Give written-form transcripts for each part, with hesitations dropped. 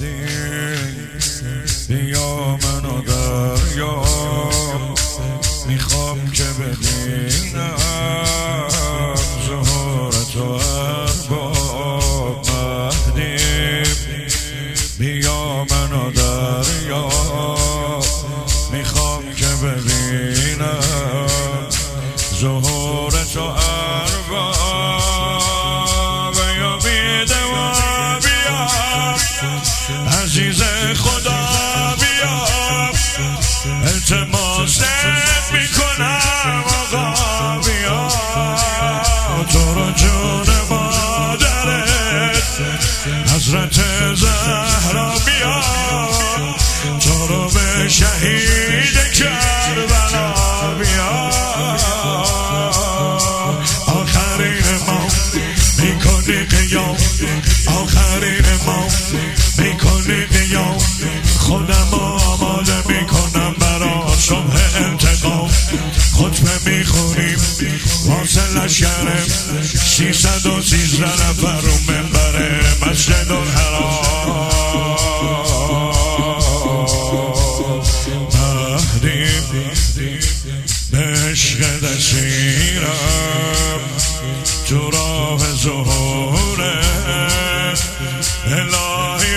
بیا منو دریا، میخوام که ببینم ظهور تو ارباب مهدی. بیا منو دریا، میخوام که ببینم ظهور تو ارباب. یا بیده و بیا عزیز خدا، بیا التماست میکنم آقا، بیا تو رو جون مادرت حضرت زهرا، بیا تو رو به شهید کربلا، بیا آخرین ما میکنی قیام، آخرین ما میکنی قیام، خودم آماده میکنم برا صبح انتقام. خطبه میخونیم واسه لشکر 313 نفر رو منبر مسجد الحرام. مهدی به عشق دستیرم تو راه ظهور الهی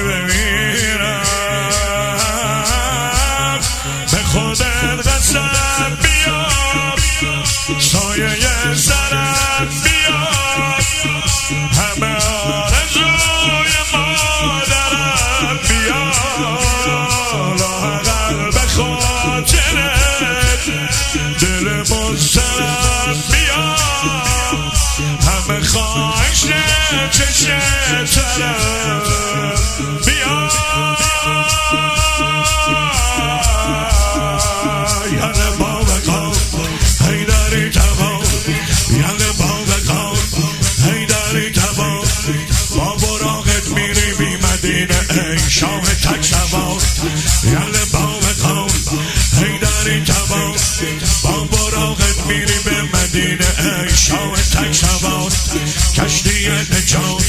بمیرم. به خودت قسم بیار، سایه سرم بیار، همه آرزوی مادرم بیار. لااقل به خاطرت دل مسترم بیار، همه خواهش چشم ترم بیار. یعنی بابقان حیدری تمام، یعنی بابقان حیدری تمام، با براغت میری بی مدینه ای شاه تک سوار. یعنی بابقان حیدری تمام، با براغت میری به مدینه ای شاه تک سوار. کشتی نجات